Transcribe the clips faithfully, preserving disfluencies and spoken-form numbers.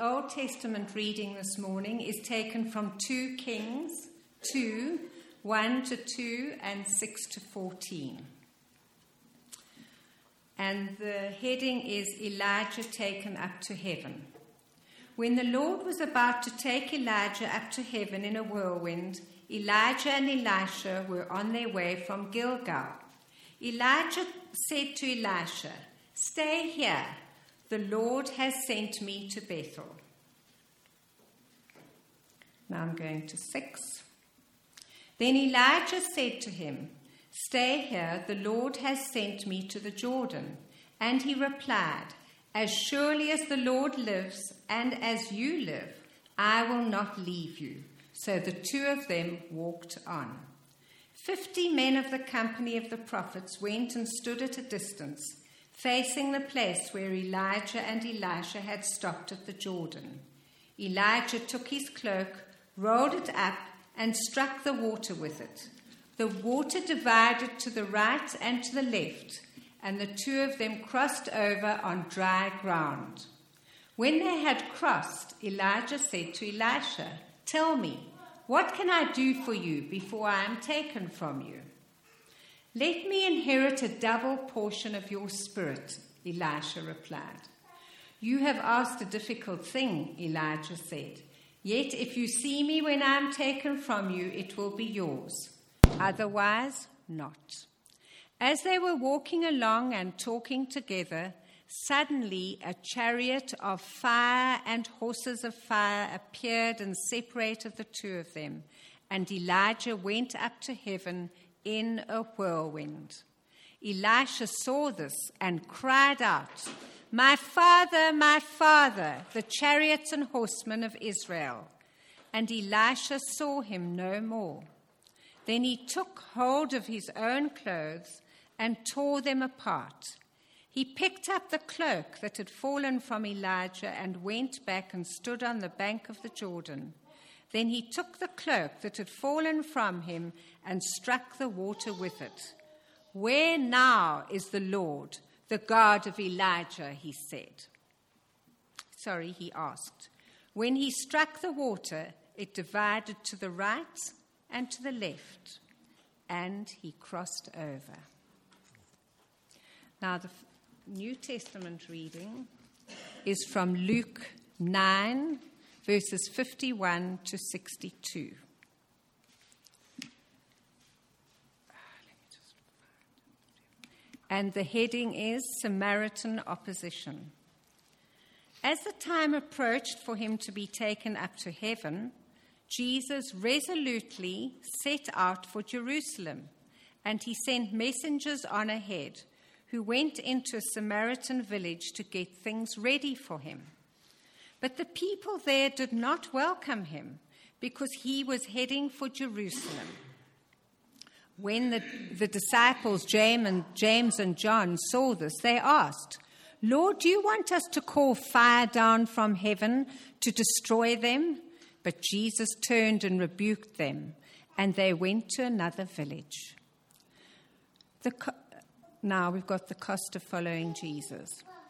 Old Testament reading this morning is taken from Second Kings two, one to two and six to fourteen. And the heading is Elijah taken up to heaven. When the Lord was about to take Elijah up to heaven in a whirlwind, Elijah and Elisha were on their way from Gilgal. Elijah said to Elisha, "Stay here. The Lord has sent me to Bethel." Now I'm going to six. Then Elijah said to him, "Stay here. The Lord has sent me to the Jordan." And he replied, "As surely as the Lord lives and as you live, I will not leave you." So the two of them walked on. Fifty men of the company of the prophets went and stood at a distance, facing the place where Elijah and Elisha had stopped at the Jordan. Elijah took his cloak, rolled it up, and struck the water with it. The water divided to the right and to the left, and the two of them crossed over on dry ground. When they had crossed, Elijah said to Elisha, "Tell me, what can I do for you before I am taken from you?" "Let me inherit a double portion of your spirit," Elisha replied. "You have asked a difficult thing," Elijah said. "Yet if you see me when I am taken from you, it will be yours. Otherwise, not." As they were walking along and talking together, suddenly a chariot of fire and horses of fire appeared and separated the two of them, and Elijah went up to heaven in a whirlwind. Elisha saw this and cried out, "My father, my father, the chariots and horsemen of Israel." And Elisha saw him no more. Then he took hold of his own clothes and tore them apart. He picked up the cloak that had fallen from Elijah and went back and stood on the bank of the Jordan. Then he took the cloak that had fallen from him and struck the water with it. "Where now is the Lord, the God of Elijah?" he said. Sorry, he asked. When he struck the water, it divided to the right and to the left, and he crossed over. Now, the New Testament reading is from Luke nine, verses fifty-one to sixty-two. And the heading is Samaritan Opposition. As the time approached for him to be taken up to heaven, Jesus resolutely set out for Jerusalem, and he sent messengers on ahead who went into a Samaritan village to get things ready for him. But the people there did not welcome him because he was heading for Jerusalem. When the, the disciples, James and, James and John, saw this, they asked, "Lord, do you want us to call fire down from heaven to destroy them?" But Jesus turned and rebuked them, and they went to another village. The co- Now we've got the cost of following Jesus.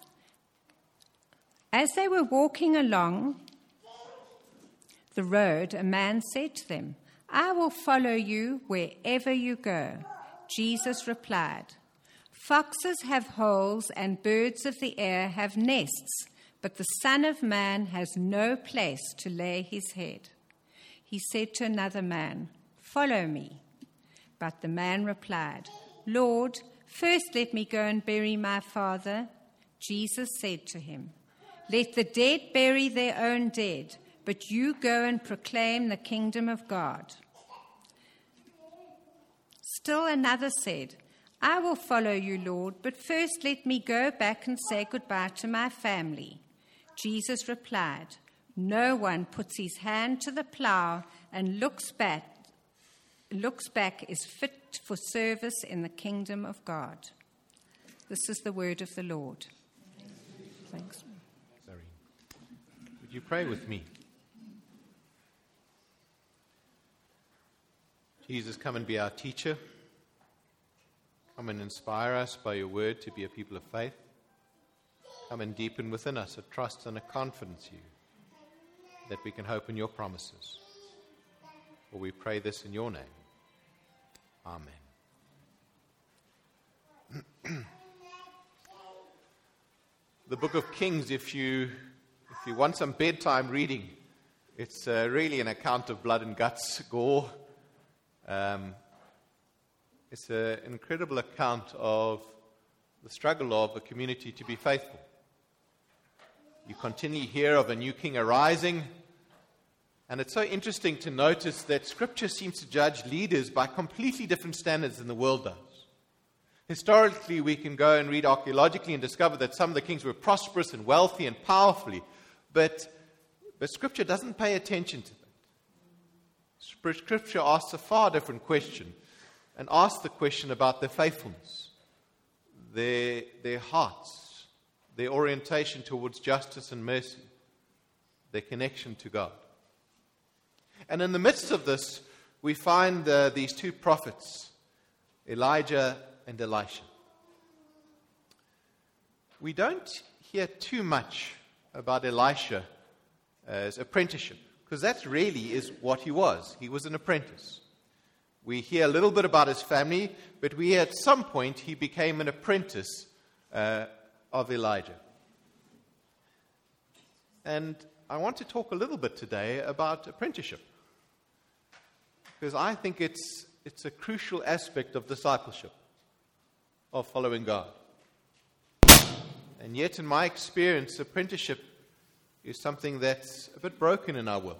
As they were walking along the road, a man said to them, "I will follow you wherever you go." Jesus replied, "Foxes have holes and birds of the air have nests, but the Son of Man has no place to lay his head." He said to another man, "Follow me." But the man replied, "Lord, first let me go and bury my father." Jesus said to him, "Let the dead bury their own dead, but you go and proclaim the kingdom of God." Still another said, "I will follow you, Lord, but first let me go back and say goodbye to my family." Jesus replied, "No one puts his hand to the plow and looks back looks back is fit for service in the kingdom of God." This is the word of the Lord. Thanks. Sorry. Would you pray with me? Jesus, come and be our teacher. Come and inspire us by your word to be a people of faith. Come and deepen within us a trust and a confidence in you. that we can hope in your promises. For we pray this in your name. Amen. The book of Kings, if you if you want some bedtime reading, it's uh, really an account of blood and guts, gore. Um, it's a, an incredible account of the struggle of a community to be faithful. You continually hear of a new king arising, and it's so interesting to notice that Scripture seems to judge leaders by completely different standards than the world does. Historically, we can go and read archaeologically and discover that some of the kings were prosperous and wealthy and powerful, but, but Scripture doesn't pay attention to that. Scripture asks a far different question, and asks the question about their faithfulness, their, their hearts, their orientation towards justice and mercy, their connection to God. And in the midst of this, we find uh, these two prophets, Elijah and Elisha. We don't hear too much about Elisha as apprenticeship, because that really is what he was. He was an apprentice. We hear a little bit about his family, but we hear at some point he became an apprentice uh, of Elijah. And I want to talk a little bit today about apprenticeship, because I think it's it's a crucial aspect of discipleship, of following God. And yet, in my experience, apprenticeship is something that's a bit broken in our world.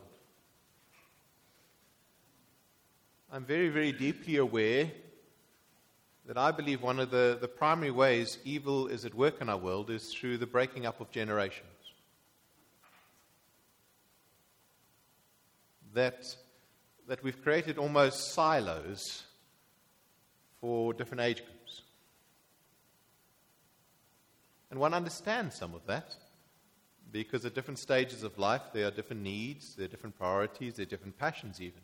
I'm very, very deeply aware that I believe one of the, the primary ways evil is at work in our world is through the breaking up of generations. That, that we've created almost silos for different age groups. And one understands some of that, because at different stages of life there are different needs, there are different priorities, there are different passions even.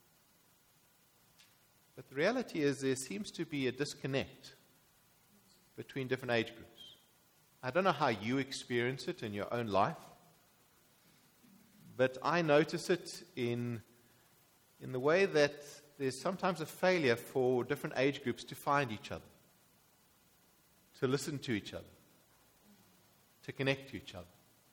But the reality is there seems to be a disconnect between different age groups. I don't know how you experience it in your own life, but I notice it in, in the way that there's sometimes a failure for different age groups to find each other, to listen to each other, to connect to each other.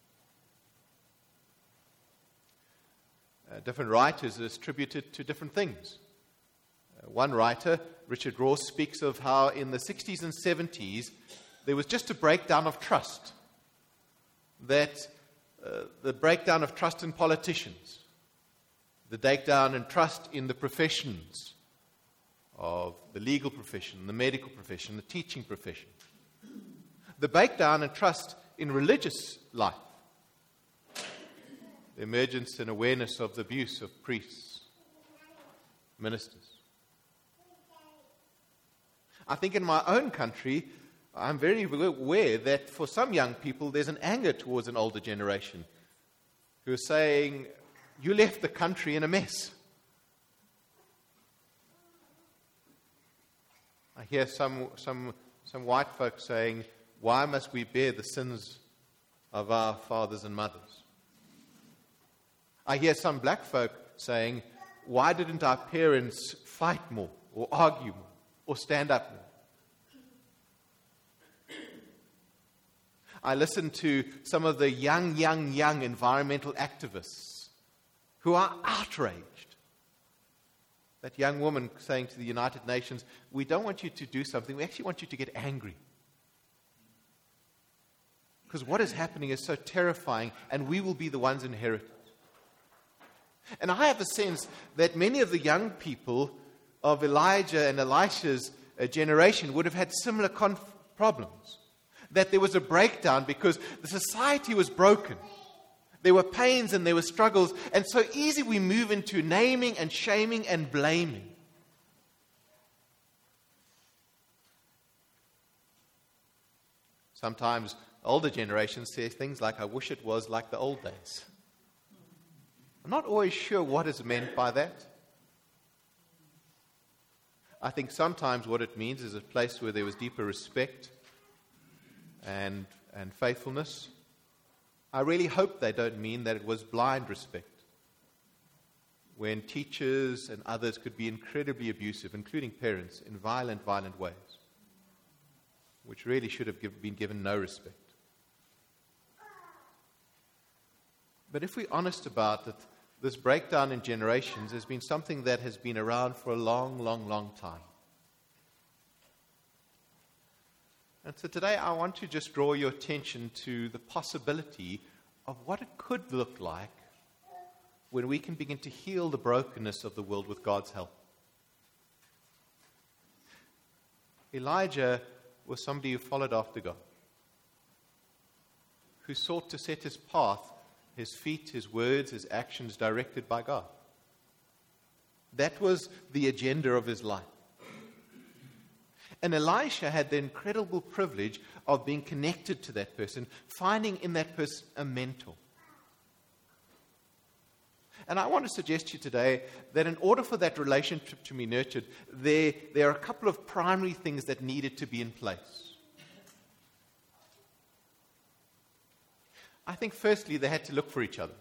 Uh, different writers attributed to different things. Uh, one writer, Richard Ross, speaks of how in the sixties and seventies there was just a breakdown of trust. That uh, the breakdown of trust in politicians, the breakdown in trust in the professions of the legal profession, the medical profession, the teaching profession, the breakdown in trust in religious life, the emergence and awareness of the abuse of priests, ministers. I think in my own country, I'm very aware that for some young people, there's an anger towards an older generation who are saying, you left the country in a mess. I hear some, some, some white folks saying, why must we bear the sins of our fathers and mothers? I hear some black folk saying, why didn't our parents fight more, or argue more, or stand up more? I listen to some of the young, young, young environmental activists who are outraged. That young woman saying to the United Nations, we don't want you to do something, we actually want you to get angry. Because what is happening is so terrifying, and we will be the ones inherited. And I have a sense that many of the young people of Elijah and Elisha's uh, generation would have had similar conf- problems. That there was a breakdown because the society was broken. There were pains and there were struggles, and so easy we move into naming and shaming and blaming. Sometimes older generations say things like, I wish it was like the old days. I'm not always sure what is meant by that. I think sometimes what it means is a place where there was deeper respect and, and faithfulness. I really hope they don't mean that it was blind respect, when teachers and others could be incredibly abusive, including parents, in violent, violent ways, which really should have give, been given no respect. But if we're honest about it, this breakdown in generations has been something that has been around for a long, long, long time. And so today I want to just draw your attention to the possibility of what it could look like when we can begin to heal the brokenness of the world with God's help. Elijah was somebody who followed after God, who sought to set his path, his feet, his words, his actions directed by God. That was the agenda of his life. And Elisha had the incredible privilege of being connected to that person, finding in that person a mentor. And I want to suggest to you today that in order for that relationship to be nurtured, there, there are a couple of primary things that needed to be in place. I think firstly they had to look for each other.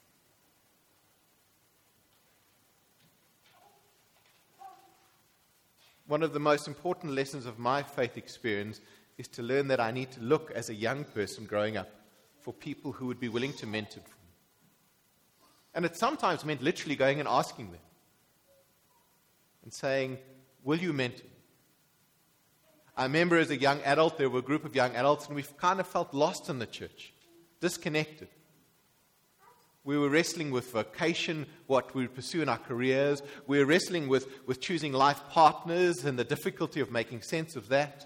One of the most important lessons of my faith experience is to learn that I need to look as a young person growing up for people who would be willing to mentor me. And it sometimes meant literally going and asking them and saying, will you mentor me? I remember as a young adult, there were a group of young adults, and we kind of felt lost in the church, disconnected. We were wrestling with vocation, what we would pursue in our careers. We were wrestling with, with choosing life partners and the difficulty of making sense of that.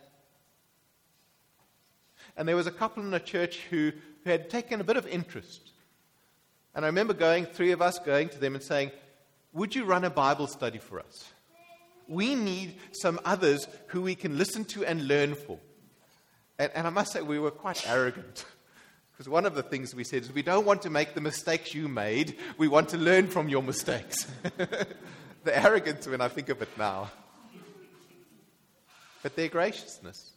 And there was a couple in the church who, who had taken a bit of interest. And I remember going, three of us going to them and saying, would you run a Bible study for us? We need some others who we can listen to and learn for. And, and I must say, we were quite arrogant. Because one of the things we said is, we don't want to make the mistakes you made. We want to learn from your mistakes. The arrogance when I think of it now. But their graciousness.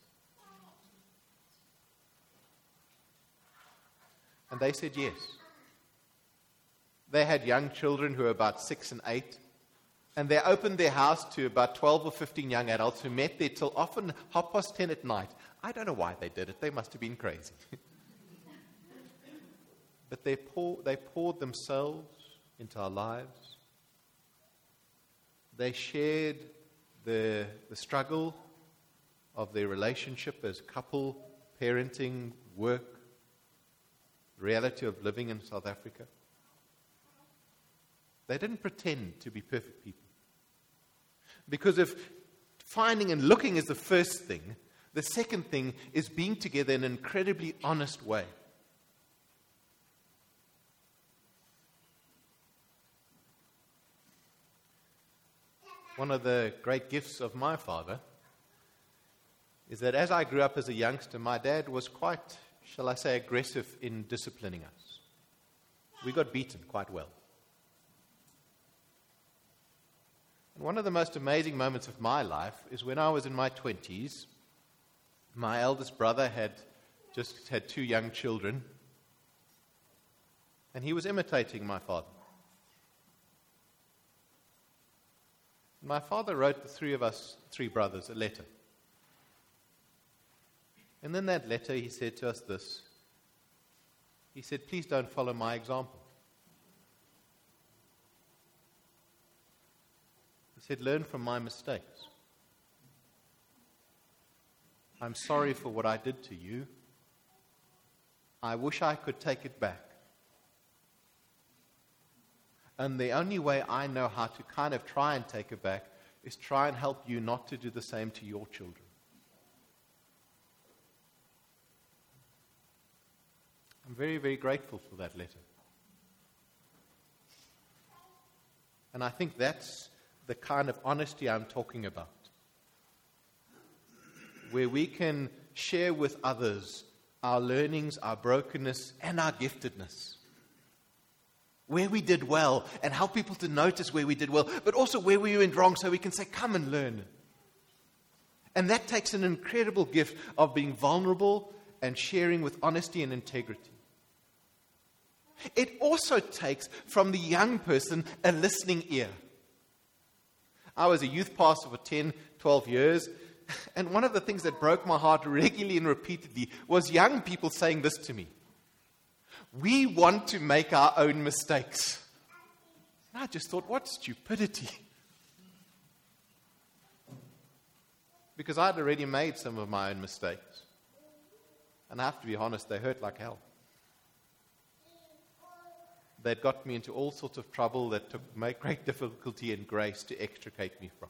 And they said yes. They had young children who were about six and eight. And they opened their house to about twelve or fifteen young adults who met there till often half past ten at night. I don't know why they did it. They must have been crazy. But they, pour, they poured themselves into our lives. They shared the, the struggle of their relationship as couple, parenting, work, reality of living in South Africa. They didn't pretend to be perfect people. Because if finding and looking is the first thing, the second thing is being together in an incredibly honest way. One of the great gifts of my father is that as I grew up as a youngster, my dad was quite, shall I say, aggressive in disciplining us. We got beaten quite well. And one of the most amazing moments of my life is when I was in my twenties. My eldest brother had just had two young children, and he was imitating my father. My father wrote the three of us, three brothers, a letter. And in that letter, he said to us this. He said, please don't follow my example. He said, learn from my mistakes. I'm sorry for what I did to you. I wish I could take it back. And the only way I know how to kind of try and take it back is try and help you not to do the same to your children. I'm very, very grateful for that letter. And I think that's the kind of honesty I'm talking about. Where we can share with others our learnings, our brokenness, and our giftedness. Where we did well, and help people to notice where we did well, but also where we went wrong so we can say, come and learn. And that takes an incredible gift of being vulnerable and sharing with honesty and integrity. It also takes from the young person a listening ear. I was a youth pastor for ten, twelve years, and one of the things that broke my heart regularly and repeatedly was young people saying this to me. We want to make our own mistakes. And I just thought, what stupidity. Because I'd already made some of my own mistakes. And I have to be honest, they hurt like hell. They'd got me into all sorts of trouble that took great difficulty and grace to extricate me from.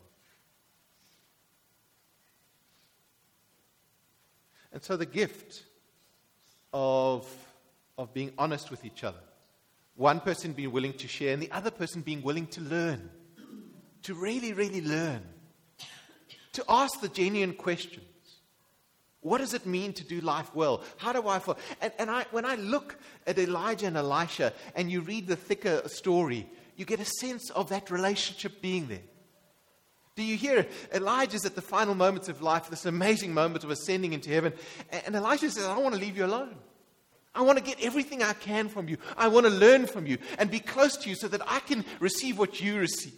And so the gift of, of being honest with each other, one person being willing to share and the other person being willing to learn, to really, really learn, to ask the genuine questions. What does it mean to do life well? How do I feel? And, and I, when I look at Elijah and Elisha and you read the thicker story, you get a sense of that relationship being there. Do you hear it? Elijah's at the final moments of life, this amazing moment of ascending into heaven. And Elisha says, I don't want to leave you alone. I want to get everything I can from you. I want to learn from you and be close to you so that I can receive what you receive.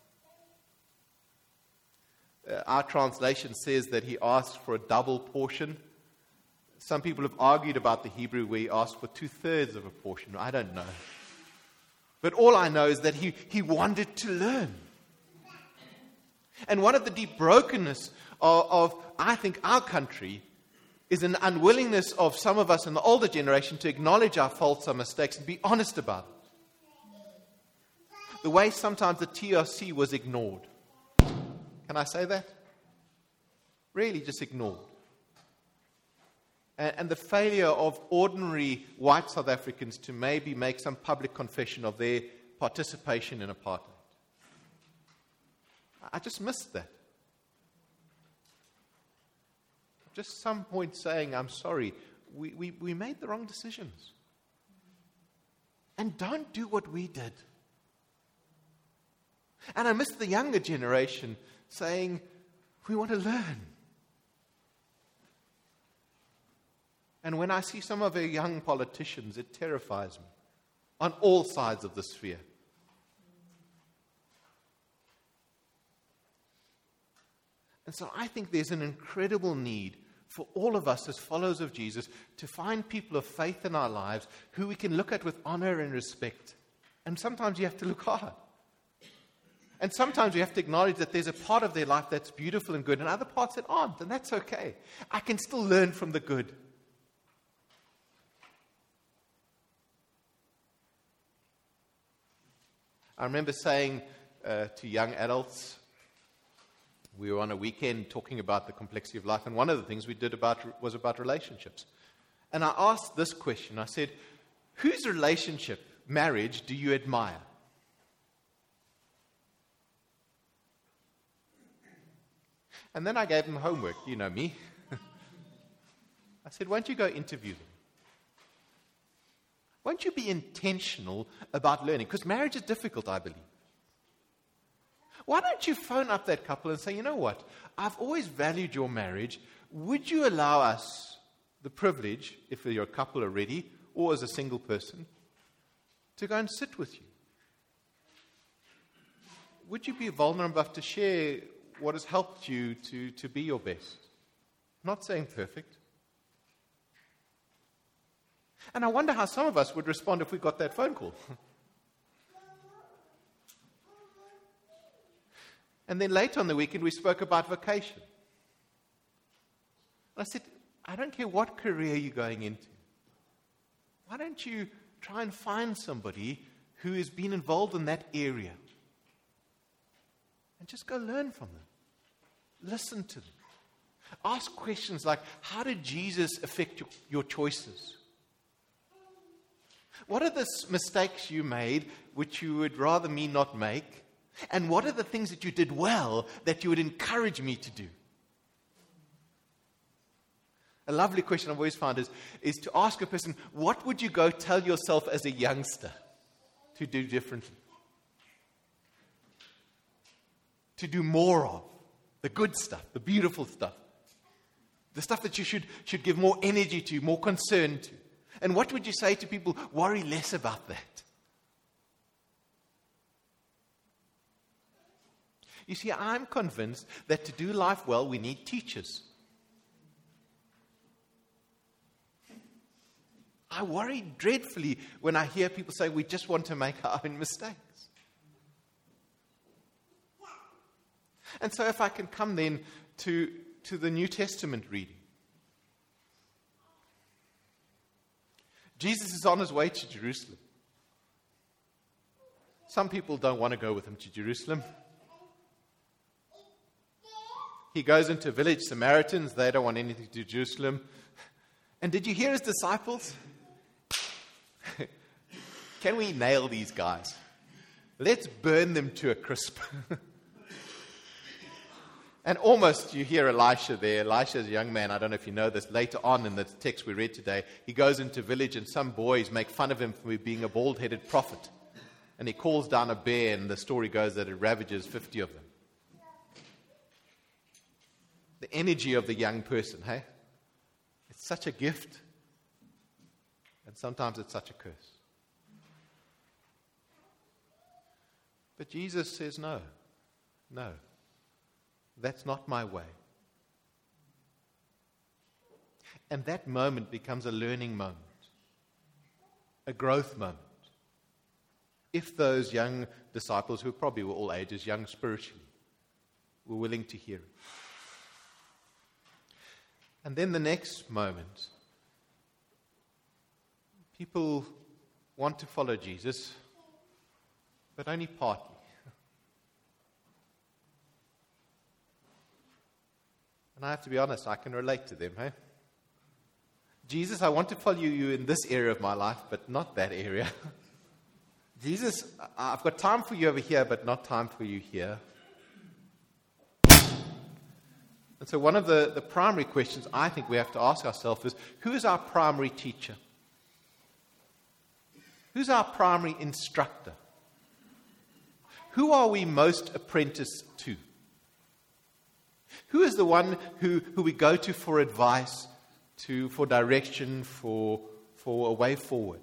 Uh, our translation says that he asked for a double portion. Some people have argued about the Hebrew where he asked for two-thirds of a portion. I don't know. But all I know is that he, he wanted to learn. And one of the deep brokenness of, of, I think, our country is an unwillingness of some of us in the older generation to acknowledge our faults, our mistakes, and be honest about it. The way sometimes the T R C was ignored. Can I say that? Really just ignored. And, and the failure of ordinary white South Africans to maybe make some public confession of their participation in apartheid. I just missed that. Just some point saying, I'm sorry, we, we, we made the wrong decisions. And don't do what we did. And I missed the younger generation saying, we want to learn. And when I see some of our young politicians, it terrifies me on all sides of the sphere. And so I think there's an incredible need for all of us as followers of Jesus to find people of faith in our lives who we can look at with honor and respect. And sometimes you have to look hard. And sometimes we have to acknowledge that there's a part of their life that's beautiful and good and other parts that aren't, and that's okay. I can still learn from the good. I remember saying uh, to young adults, we were on a weekend talking about the complexity of life, and one of the things we did about was about relationships. And I asked this question. I said, whose relationship, marriage, do you admire? And then I gave them homework. You know me. I said, why don't you go interview them? Why don't you be intentional about learning? Because marriage is difficult, I believe. Why don't you phone up that couple and say, you know what? I've always valued your marriage. Would you allow us the privilege, if you're a couple already, or as a single person, to go and sit with you? Would you be vulnerable enough to share what has helped you to, to be your best? I'm not saying perfect. And I wonder how some of us would respond if we got that phone call. And then later on the weekend, we spoke about vocation. And I said, I don't care what career you're going into. Why don't you try and find somebody who has been involved in that area? And just go learn from them. Listen to them. Ask questions like, how did Jesus affect your, your choices? What are the mistakes you made which you would rather me not make? And what are the things that you did well that you would encourage me to do? A lovely question I've always found is, is to ask a person, what would you go tell yourself as a youngster to do differently? To do more of. The good stuff, the beautiful stuff. The stuff that you should, should give more energy to, more concern to. And what would you say to people? Worry less about that. You see, I'm convinced that to do life well, we need teachers. I worry dreadfully when I hear people say we just want to make our own mistakes. And so if I can come then to, to the New Testament reading. Jesus is on his way to Jerusalem. Some people don't want to go with him to Jerusalem. He goes into a village, Samaritans, they don't want anything to do with Jerusalem. And did you hear his disciples? Can we nail these guys? Let's burn them to a crisp. And almost you hear Elisha there. Elisha is a young man. I don't know if you know this. Later on in the text we read today, he goes into a village and some boys make fun of him for being a bald-headed prophet. And he calls down a bear, and the story goes that it ravages fifty of them. The energy of the young person, hey? It's such a gift. And sometimes it's such a curse. But Jesus says, no, no, that's not my way. And that moment becomes a learning moment, a growth moment. If those young disciples, who probably were all ages, young spiritually, were willing to hear it. And then the next moment, people want to follow Jesus, but only partly. And I have to be honest, I can relate to them, hey? Jesus, I want to follow you in this area of my life, but not that area. Jesus, I've got time for you over here, but not time for you here. And so one of the, the primary questions I think we have to ask ourselves is, who is our primary teacher? Who's our primary instructor? Who are we most apprenticed to? Who is the one who, who we go to for advice, to for direction, for, for a way forward?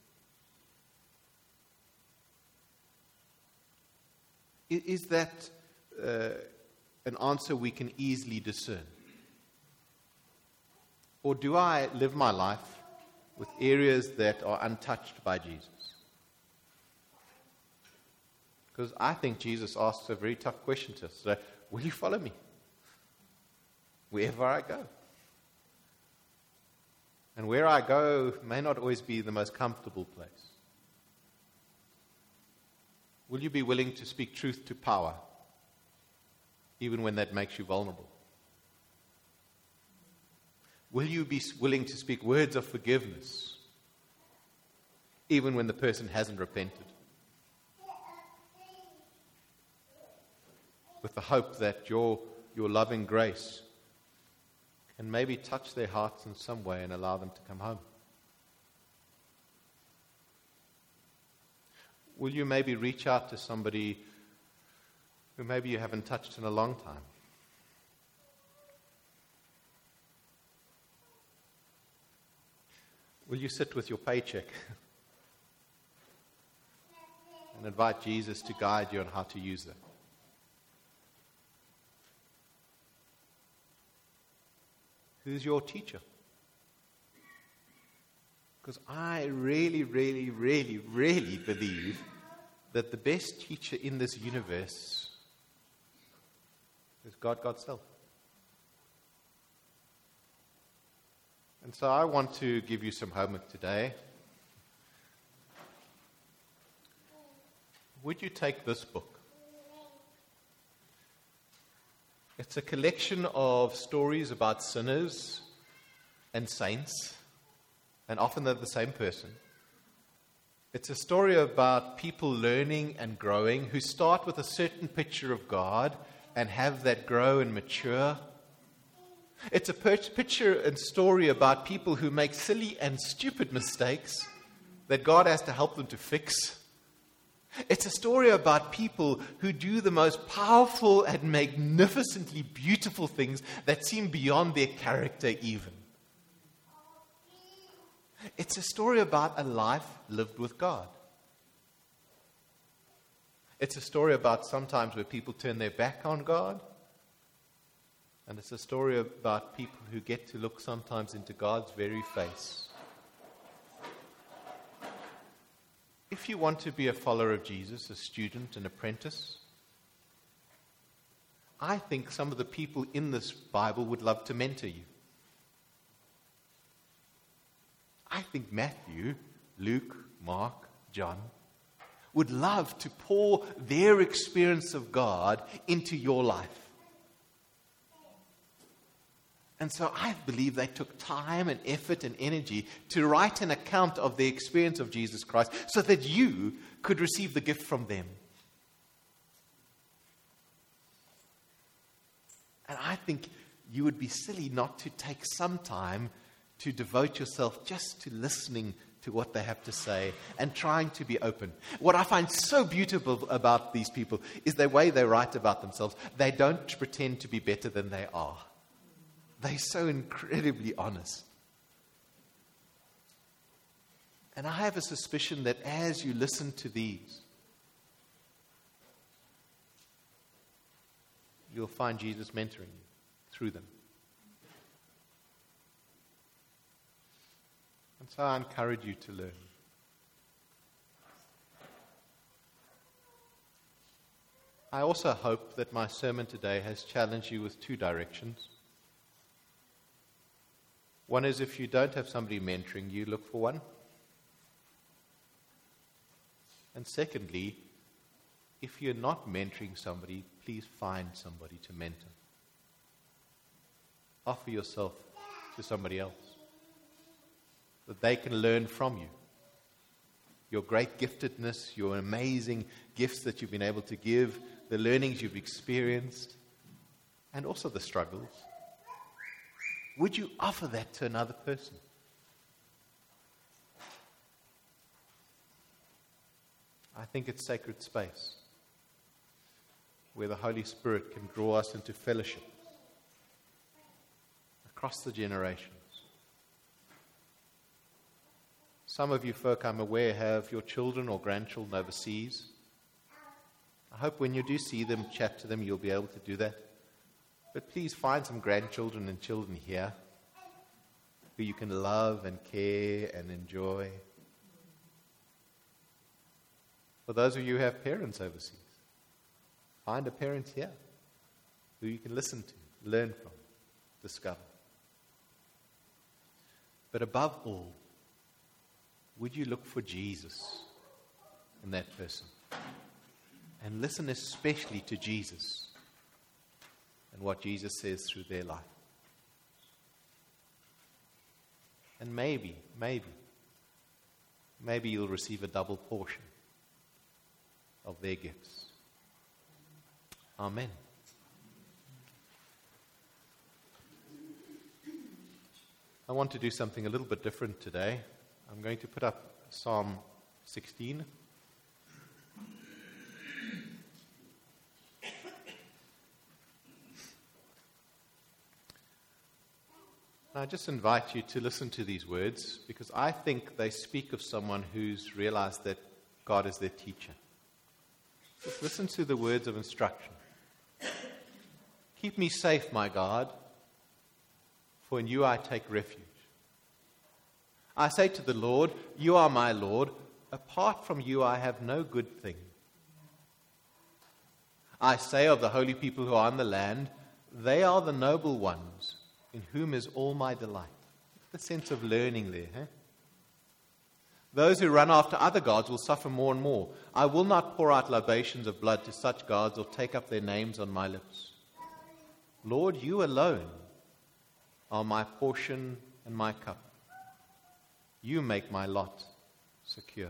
Is, is that uh, an answer we can easily discern? Or do I live my life with areas that are untouched by Jesus? Because I think Jesus asks a very tough question to us. So, will you follow me wherever I go? And where I go may not always be the most comfortable place. Will you be willing to speak truth to power, even when that makes you vulnerable? Will you be willing to speak words of forgiveness, even when the person hasn't repented? With the hope that your, your loving grace can maybe touch their hearts in some way and allow them to come home. Will you maybe reach out to somebody who maybe you haven't touched in a long time? Will you sit with your paycheck and invite Jesus to guide you on how to use it? Who's your teacher? Because I really, really, really, really believe that the best teacher in this universe is God, God's self. And so I want to give you some homework today. Would you take this book? It's a collection of stories about sinners and saints, and often they're the same person. It's a story about people learning and growing who start with a certain picture of God and have that grow and mature. It's a picture and story about people who make silly and stupid mistakes that God has to help them to fix. It's a story about people who do the most powerful and magnificently beautiful things that seem beyond their character even. It's a story about a life lived with God. It's a story about sometimes where people turn their back on God. And it's a story about people who get to look sometimes into God's very face. If you want to be a follower of Jesus, a student, an apprentice, I think some of the people in this Bible would love to mentor you. I think Matthew, Luke, Mark, John would love to pour their experience of God into your life. And so I believe they took time and effort and energy to write an account of the experience of Jesus Christ so that you could receive the gift from them. And I think you would be silly not to take some time to devote yourself just to listening to what they have to say and trying to be open. What I find so beautiful about these people is the way they write about themselves. They don't pretend to be better than they are. They're so incredibly honest. And I have a suspicion that as you listen to these, you'll find Jesus mentoring you through them. And so I encourage you to learn. I also hope that my sermon today has challenged you with two directions. One is, if you don't have somebody mentoring you, look for one. And secondly, if you're not mentoring somebody, please find somebody to mentor. Offer yourself to somebody else, that they can learn from you. Your great giftedness, your amazing gifts that you've been able to give, the learnings you've experienced, and also the struggles. Would you offer that to another person? I think it's sacred space where the Holy Spirit can draw us into fellowship across the generations. Some of you folk, I'm aware, have your children or grandchildren overseas. I hope when you do see them, chat to them, you'll be able to do that. But please find some grandchildren and children here who you can love and care and enjoy. For those of you who have parents overseas, find a parent here who you can listen to, learn from, discover. But above all, would you look for Jesus in that person? And listen especially to Jesus and what Jesus says through their life. And maybe, maybe, maybe you'll receive a double portion of their gifts. Amen. I want to do something a little bit different today. I'm going to put up Psalm sixteen. I just invite you to listen to these words because I think they speak of someone who's realized that God is their teacher. Just listen to the words of instruction. Keep me safe, my God, for in you I take refuge. I say to the Lord, you are my Lord. Apart from you I have no good thing. I say of the holy people who are on the land, they are the noble ones, in whom is all my delight. The sense of learning there. Huh? Those who run after other gods will suffer more and more. I will not pour out libations of blood to such gods or take up their names on my lips. Lord, you alone are my portion and my cup. You make my lot secure.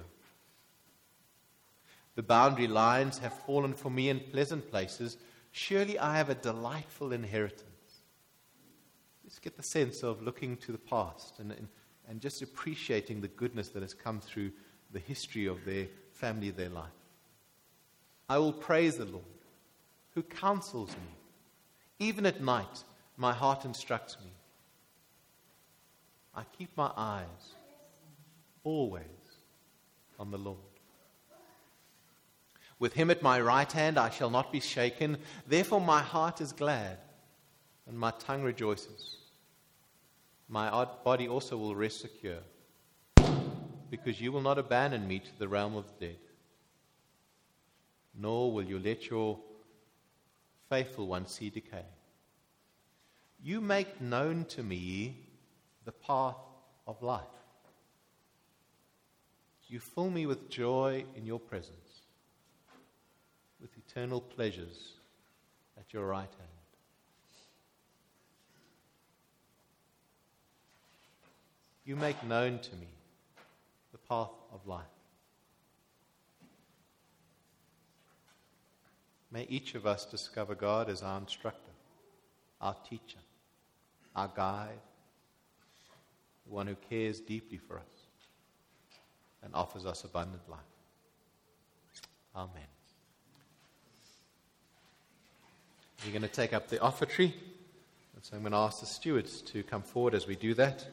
The boundary lines have fallen for me in pleasant places. Surely I have a delightful inheritance. Just get the sense of looking to the past and, and, and just appreciating the goodness that has come through the history of their family, their life. I will praise the Lord, who counsels me. Even at night, my heart instructs me. I keep my eyes always on the Lord. With him at my right hand I shall not be shaken. Therefore my heart is glad, and my tongue rejoices. My body also will rest secure, because you will not abandon me to the realm of the dead, nor will you let your faithful one see decay. You make known to me the path of life. You fill me with joy in your presence, with eternal pleasures at your right hand. You make known to me the path of life. May each of us discover God as our instructor, our teacher, our guide, the one who cares deeply for us and offers us abundant life. Amen. We're going to take up the offertory, and so I'm going to ask the stewards to come forward as we do that.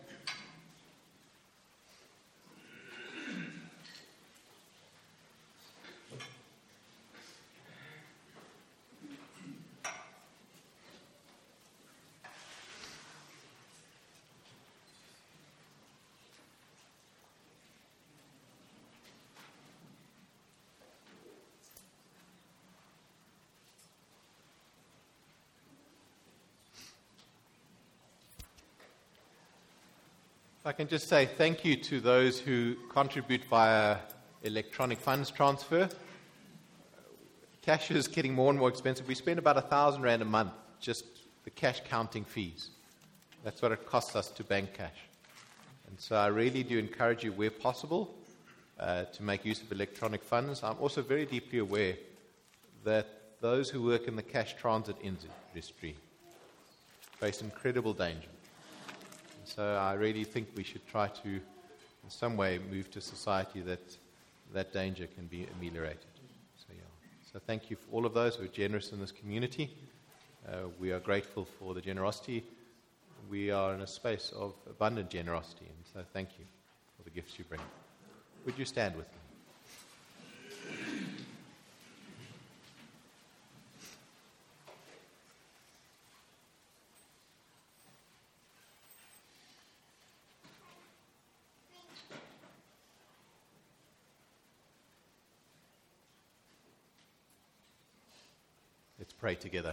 I can just say thank you to those who contribute via electronic funds transfer. Cash is getting more and more expensive. We spend about a thousand rand a month just the cash counting fees. That's what it costs us to bank cash. And so I really do encourage you, where possible, uh, to make use of electronic funds. I'm also very deeply aware that those who work in the cash transit industry face incredible danger. So I really think we should try to, in some way, move to a society that that danger can be ameliorated. So, yeah. So thank you for all of those who are generous in this community. Uh, we are grateful for the generosity. We are in a space of abundant generosity, and so thank you for the gifts you bring. Would you stand with me? Let's pray together.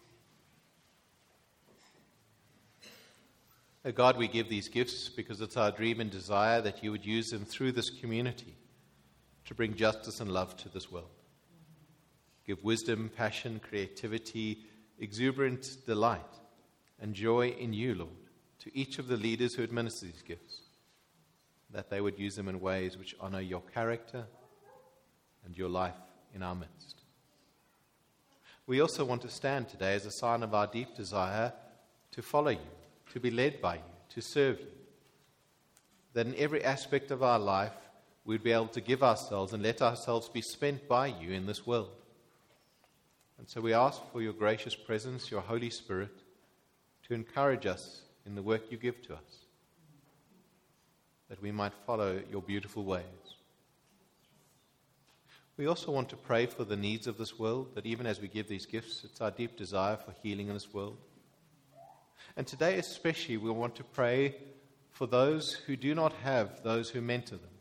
Oh God, we give these gifts because it's our dream and desire that you would use them through this community to bring justice and love to this world. Give wisdom, passion, creativity, exuberant delight, and joy in you, Lord, to each of the leaders who administer these gifts, that they would use them in ways which honor your character and your life in our midst. We also want to stand today as a sign of our deep desire to follow you, to be led by you, to serve you. That in every aspect of our life, we'd be able to give ourselves and let ourselves be spent by you in this world. And so we ask for your gracious presence, your Holy Spirit, to encourage us in the work you give to us, that we might follow your beautiful ways. We also want to pray for the needs of this world, that even as we give these gifts, it's our deep desire for healing in this world. And today especially, we want to pray for those who do not have those who mentor them.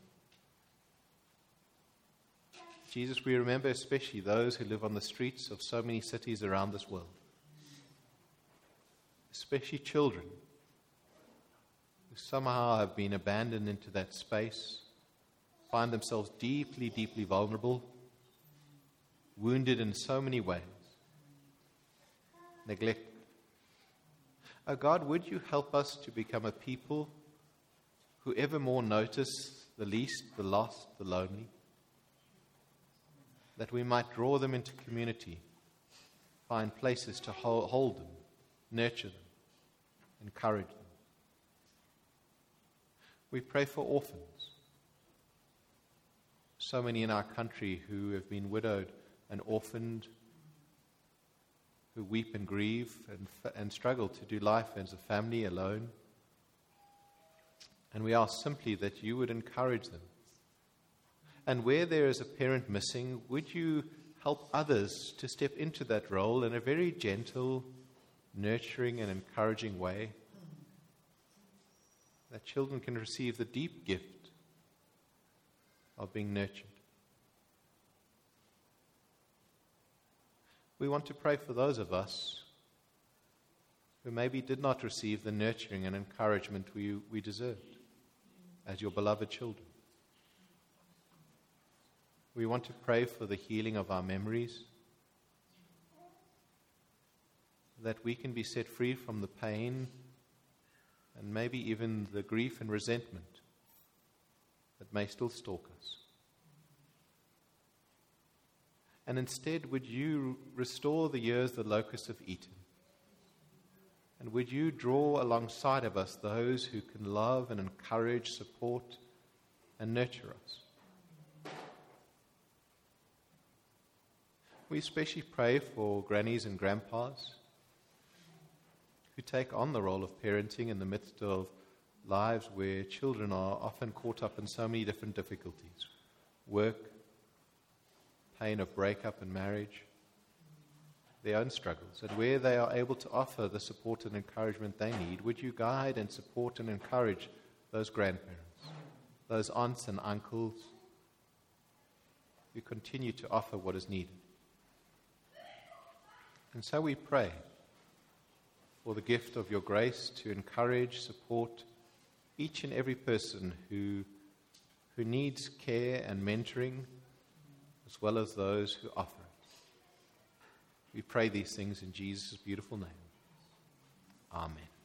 Jesus, we remember especially those who live on the streets of so many cities around this world, especially children who somehow have been abandoned into that space, find themselves deeply, deeply vulnerable, wounded in so many ways, neglected. Oh God, would you help us to become a people who ever more notice the least, the lost, the lonely, that we might draw them into community, find places to hold them, nurture them, encourage them. We pray for orphans. So many in our country who have been widowed and orphaned, who weep and grieve and, and struggle to do life as a family alone. And we ask simply that you would encourage them. And where there is a parent missing, would you help others to step into that role in a very gentle, nurturing and encouraging way, that children can receive the deep gift of being nurtured. We want to pray for those of us who maybe did not receive the nurturing and encouragement we, we deserved as your beloved children. We want to pray for the healing of our memories, that we can be set free from the pain and maybe even the grief and resentment that may still stalk us. And instead, would you restore the years the locusts have eaten? And would you draw alongside of us those who can love and encourage, support, and nurture us? We especially pray for grannies and grandpas who take on the role of parenting in the midst of lives where children are often caught up in so many different difficulties. Work, pain of breakup and marriage, their own struggles, and where they are able to offer the support and encouragement they need, would you guide and support and encourage those grandparents, those aunts and uncles who continue to offer what is needed? And so we pray for the gift of your grace to encourage, support each and every person who, who needs care and mentoring, as well as those who offer it. We pray these things in Jesus' beautiful name. Amen.